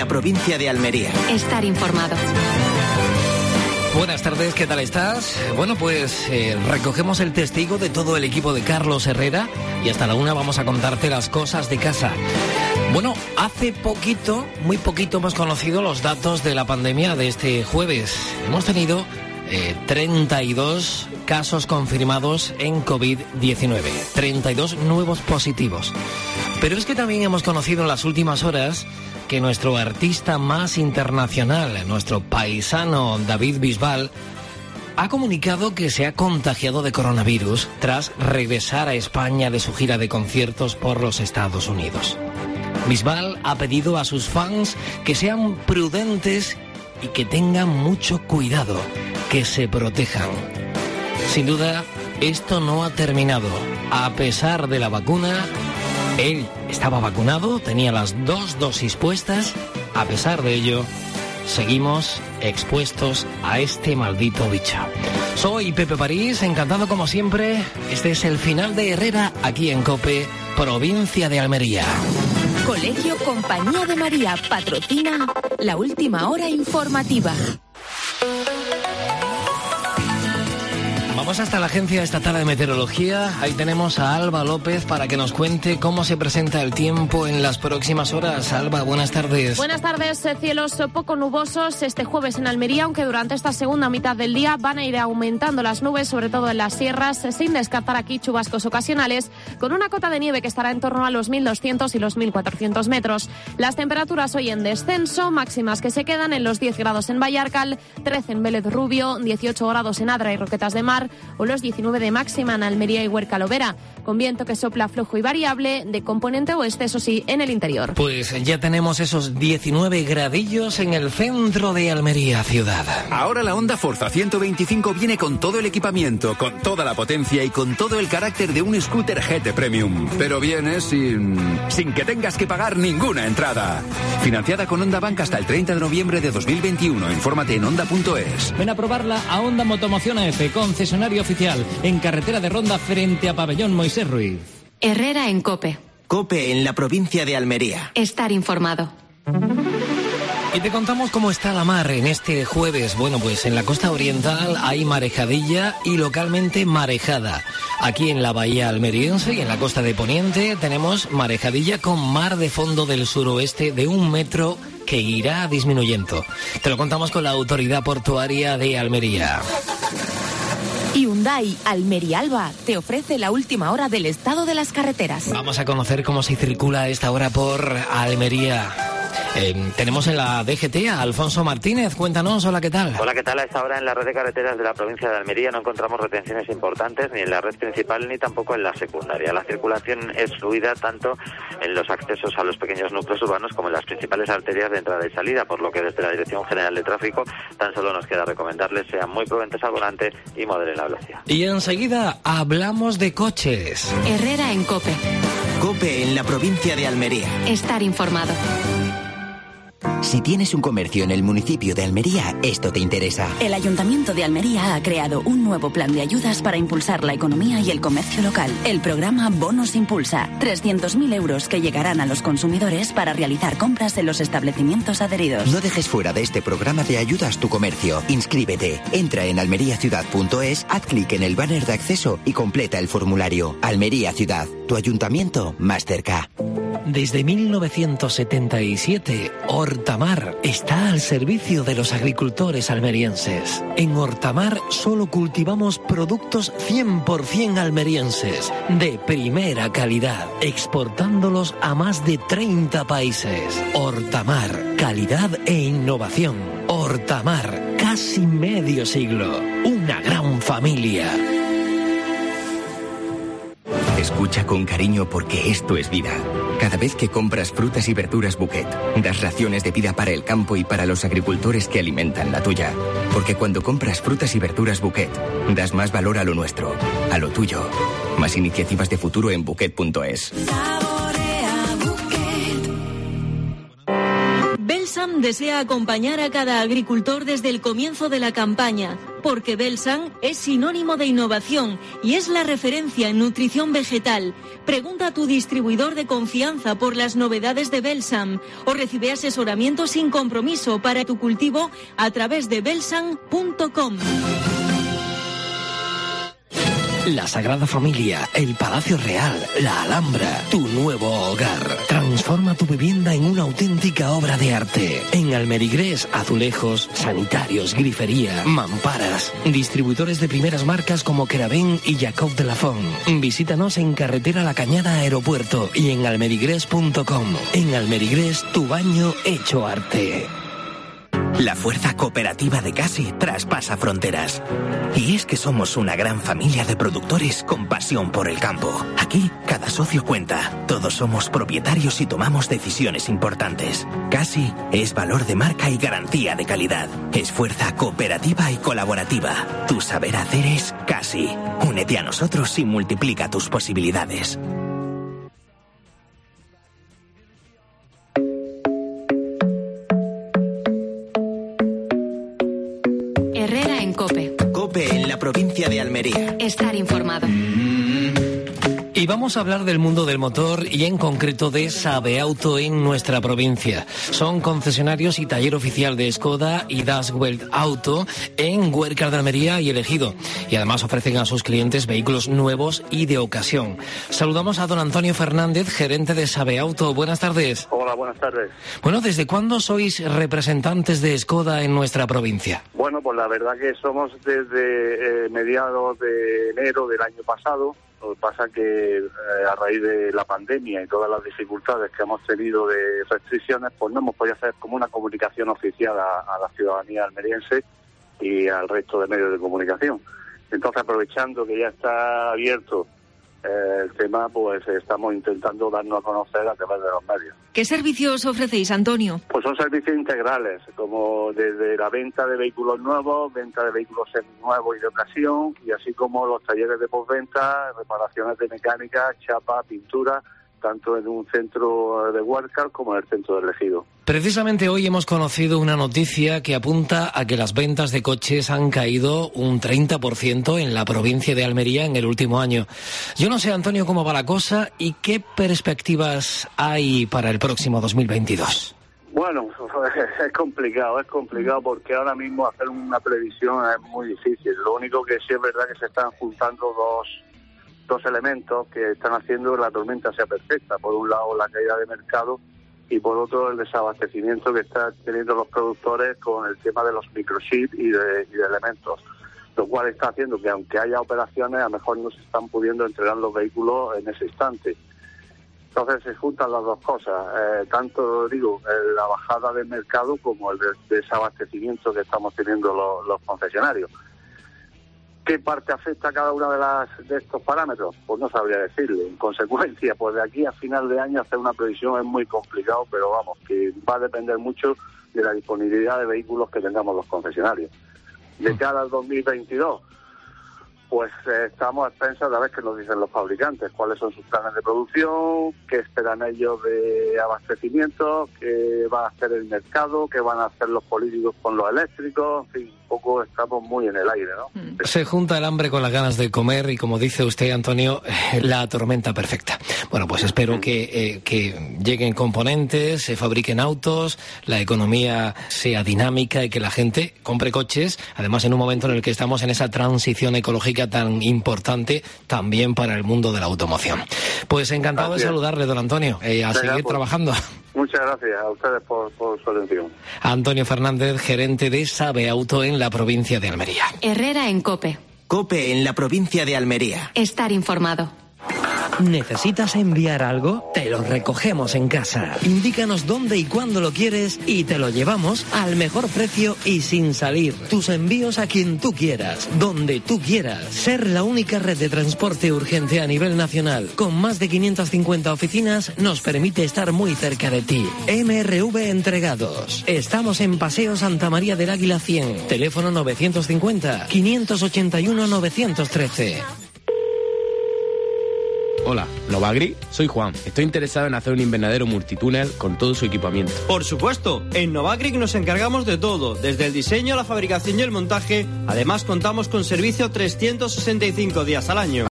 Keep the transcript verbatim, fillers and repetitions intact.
la provincia de Almería. Estar informado. Buenas tardes, ¿qué tal estás? Bueno, pues eh, recogemos el testigo de todo el equipo de Carlos Herrera y hasta la una vamos a contarte las cosas de casa. Bueno, hace poquito, muy poquito hemos conocido los datos de la pandemia de este jueves. Hemos tenido eh, treinta y dos casos confirmados en covid diecinueve, treinta y dos nuevos positivos. Pero es que también hemos conocido en las últimas horas que nuestro artista más internacional, nuestro paisano David Bisbal, ha comunicado que se ha contagiado de coronavirus tras regresar a España de su gira de conciertos por los Estados Unidos. Bisbal ha pedido a sus fans que sean prudentes y que tengan mucho cuidado, que se protejan. Sin duda, esto no ha terminado. A pesar de la vacuna, él estaba vacunado, tenía las dos dosis puestas. A pesar de ello, seguimos expuestos a este maldito bicho. Soy Pepe París, encantado como siempre. Este es el final de Herrera, aquí en COPE, provincia de Almería. Colegio Compañía de María patrocina la última hora informativa. Vamos hasta la Agencia Estatal de Meteorología. Ahí tenemos a Alba López para que nos cuente cómo se presenta el tiempo en las próximas horas. Alba, buenas tardes. Buenas tardes. Cielos poco nubosos este jueves en Almería, aunque durante esta segunda mitad del día van a ir aumentando las nubes, sobre todo en las sierras, sin descartar aquí chubascos ocasionales, con una cota de nieve que estará en torno a los mil doscientos y los mil cuatrocientos metros. Las temperaturas hoy en descenso, máximas que se quedan en los diez grados en Vallarcal, trece en Vélez Rubio, dieciocho grados en Adra y Roquetas de Mar, o los diecinueve de máxima en Almería y Huerca Lovera, con viento que sopla flojo y variable, de componente oeste, eso sí, en el interior. Pues ya tenemos esos diecinueve gradillos en el centro de Almería ciudad. Ahora la Honda Forza ciento veinticinco viene con todo el equipamiento, con toda la potencia y con todo el carácter de un scooter G T Premium. Pero viene sin... sin que tengas que pagar ninguna entrada. Financiada con Honda Bank hasta el treinta de noviembre de dos mil veintiuno. Infórmate en honda punto es. Ven a probarla a Honda Motomoción F, concesionario oficial, en carretera de Ronda frente a Pabellón Moisés Ruiz. Herrera en COPE. COPE en la provincia de Almería. Estar informado. Y te contamos cómo está la mar en este jueves. Bueno, pues en la costa oriental hay marejadilla y localmente marejada. Aquí en la bahía almeriense y en la costa de Poniente tenemos marejadilla con mar de fondo del suroeste de un metro que irá disminuyendo. Te lo contamos con la autoridad portuaria de Almería. Hyundai Almería Alba te ofrece la última hora del estado de las carreteras. Vamos a conocer cómo se circula a esta hora por Almería. Eh, tenemos en la D G T a Alfonso Martínez. Cuéntanos, hola, ¿qué tal? Hola, ¿qué tal? A esta hora en la red de carreteras de la provincia de Almería no encontramos retenciones importantes ni en la red principal ni tampoco en la secundaria. La circulación es fluida tanto en los accesos a los pequeños núcleos urbanos como en las principales arterias de entrada y salida, por lo que desde la Dirección General de Tráfico tan solo nos queda recomendarles sean muy prudentes al volante y moderen la velocidad. Y enseguida hablamos de coches. Herrera en COPE. COPE en la provincia de Almería. Estar informado. Si tienes un comercio en el municipio de Almería, esto te interesa. El Ayuntamiento de Almería ha creado un nuevo plan de ayudas para impulsar la economía y el comercio local. El programa Bonos Impulsa. trescientos mil euros que llegarán a los consumidores para realizar compras en los establecimientos adheridos. No dejes fuera de este programa de ayudas tu comercio. Inscríbete. Entra en almería ciudad punto es, haz clic en el banner de acceso y completa el formulario. Almería Ciudad, tu ayuntamiento más cerca. Desde mil novecientos setenta y siete, Hortamar está al servicio de los agricultores almerienses. En Hortamar solo cultivamos productos cien por ciento almerienses, de primera calidad, exportándolos a más de treinta países. Hortamar, calidad e innovación. Hortamar, casi medio siglo. Una gran familia. Escucha con cariño porque esto es vida. Cada vez que compras frutas y verduras Bouquet, das raciones de vida para el campo y para los agricultores que alimentan la tuya. Porque cuando compras frutas y verduras Bouquet, das más valor a lo nuestro, a lo tuyo. Más iniciativas de futuro en bouquet punto es. Belsam desea acompañar a cada agricultor desde el comienzo de la campaña. porque Belsan es sinónimo de innovación y es la referencia en nutrición vegetal. Pregunta a tu distribuidor de confianza por las novedades de Belsan o recibe asesoramiento sin compromiso para tu cultivo a través de belsan punto com. La Sagrada Familia, el Palacio Real, la Alhambra, tu nuevo hogar. Transforma tu vivienda en una auténtica obra de arte. En Almerigrés, azulejos, sanitarios, grifería, mamparas. Distribuidores de primeras marcas como Keravén y Jacob de la Font. Visítanos en Carretera La Cañada Aeropuerto y en almerigrés punto com. En Almerigrés, tu baño hecho arte. La fuerza cooperativa de Casi traspasa fronteras. Y es que somos una gran familia de productores con pasión por el campo. Aquí, cada socio cuenta. Todos somos propietarios y tomamos decisiones importantes. Casi es valor de marca y garantía de calidad. Es fuerza cooperativa y colaborativa. Tu saber hacer es Casi. Únete a nosotros y multiplica tus posibilidades. COPE. COPE en la provincia de Almería. Estar informado. Y vamos a hablar del mundo del motor y en concreto de Sabeauto en nuestra provincia. Son concesionarios y taller oficial de Skoda y Das Welt Auto en Huércal de Almería y El Ejido. Y además ofrecen a sus clientes vehículos nuevos y de ocasión. Saludamos a don Antonio Fernández, gerente de Sabeauto. Buenas tardes. Hola, buenas tardes. Bueno, ¿desde cuándo sois representantes de Skoda en nuestra provincia? Bueno, pues la verdad que somos desde eh, mediados de enero del año pasado. Lo que pasa que eh, a raíz de la pandemia y todas las dificultades que hemos tenido de restricciones, pues no hemos podido hacer como una comunicación oficial a, a la ciudadanía almeriense y al resto de medios de comunicación. Entonces, aprovechando que ya está abierto eh, el tema, pues estamos intentando darnos a conocer a través de los medios. ¿Qué servicios ofrecéis, Antonio? Pues son servicios integrales, como desde la venta de vehículos nuevos, venta de vehículos seminuevos y de ocasión, y así como los talleres de postventa, reparaciones de mecánica, chapa, pintura, tanto en un centro de Huércal como en el centro del Ejido. Precisamente hoy hemos conocido una noticia que apunta a que las ventas de coches han caído un treinta por ciento en la provincia de Almería en el último año. Yo no sé, Antonio, cómo va la cosa y qué perspectivas hay para el próximo dos mil veintidós. Bueno, es complicado, es complicado porque ahora mismo hacer una previsión es muy difícil. Lo único que sí es verdad que se están juntando dos... dos elementos que están haciendo que la tormenta sea perfecta. Por un lado, la caída de mercado y por otro, el desabastecimiento que están teniendo los productores con el tema de los microchips y de, y de elementos, lo cual está haciendo que aunque haya operaciones, a lo mejor no se están pudiendo entregar los vehículos en ese instante. Entonces se juntan las dos cosas, eh, tanto digo eh, la bajada del mercado como el desabastecimiento que estamos teniendo los, los concesionarios. ¿Qué parte afecta a cada una de las de estos parámetros? Pues no sabría decirle. En consecuencia, pues de aquí a final de año hacer una previsión es muy complicado, pero vamos, que va a depender mucho de la disponibilidad de vehículos que tengamos los concesionarios. De cara al dos mil veintidós, pues eh, estamos a expensas de ver qué nos dicen los fabricantes, cuáles son sus planes de producción, qué esperan ellos de abastecimiento, qué va a hacer el mercado, qué van a hacer los políticos con los eléctricos, en fin, un poco estamos muy en el aire, ¿no? Se junta el hambre con las ganas de comer y, como dice usted, Antonio, la tormenta perfecta. Bueno, pues espero que, eh, que lleguen componentes, se fabriquen autos, la economía sea dinámica y que la gente compre coches, además en un momento en el que estamos en esa transición ecológica tan importante también para el mundo de la automoción. Pues encantado Gracias. de saludarle, don Antonio, eh, a Venga, seguir pues, trabajando. Muchas gracias a ustedes por, por su atención. Antonio Fernández, gerente de Sabeauto en la provincia de Almería. Herrera en COPE. COPE en la provincia de Almería. Estar informado. ¿Necesitas enviar algo? Te lo recogemos en casa. Indícanos dónde y cuándo lo quieres y te lo llevamos al mejor precio y sin salir. Tus envíos a quien tú quieras, donde tú quieras. Ser la única red de transporte urgente a nivel nacional, con más de quinientas cincuenta oficinas, nos permite estar muy cerca de ti. M R V Entregados. Estamos en Paseo Santa María del Águila cien. Teléfono novecientos cincuenta, quinientos ochenta y uno, novecientos trece. Hola, Novagri, soy Juan. Estoy interesado en hacer un invernadero multitúnel con todo su equipamiento. Por supuesto, en Novagric nos encargamos de todo, desde el diseño, la fabricación y el montaje. Además, contamos con servicio trescientos sesenta y cinco días al año.